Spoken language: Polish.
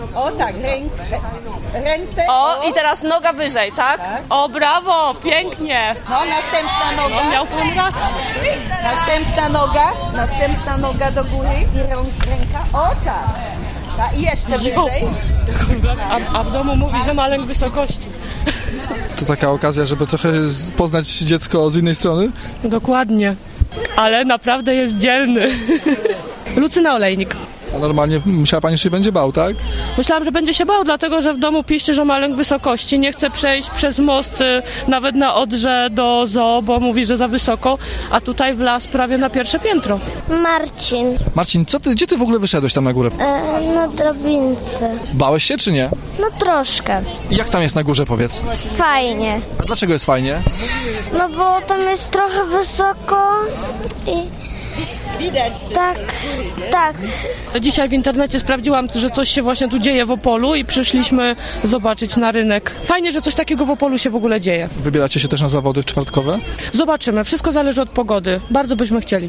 O tak, ręce. O, i teraz noga wyżej, tak? O, brawo, pięknie. No, następna noga. No, miał pan rację. Następna noga do góry i ręka. O tak. I jeszcze wyżej. A w domu mówi, że ma lęk wysokości. To taka okazja, żeby trochę poznać dziecko z innej strony? Dokładnie. Ale naprawdę jest dzielny. Lucyna Olejnik. A normalnie myślała pani, że się będzie bał, tak? Myślałam, że będzie się bał, dlatego że w domu piszczy, że ma lęk wysokości. Nie chce przejść przez most nawet na Odrze do zoo, bo mówi, że za wysoko, a tutaj wlazł prawie na pierwsze piętro. Marcin, Marcin, gdzie ty w ogóle wyszedłeś tam na górę? na drabince. Bałeś się czy nie? No troszkę. I jak tam jest na górze, powiedz? Fajnie. A dlaczego jest fajnie? No bo tam jest trochę wysoko i... Widać. Tak. Dzisiaj w internecie sprawdziłam, że coś się właśnie tu dzieje w Opolu i przyszliśmy zobaczyć na rynek. Fajnie, że coś takiego w Opolu się w ogóle dzieje. Wybieracie się też na zawody czwartkowe? Zobaczymy, wszystko zależy od pogody. Bardzo byśmy chcieli.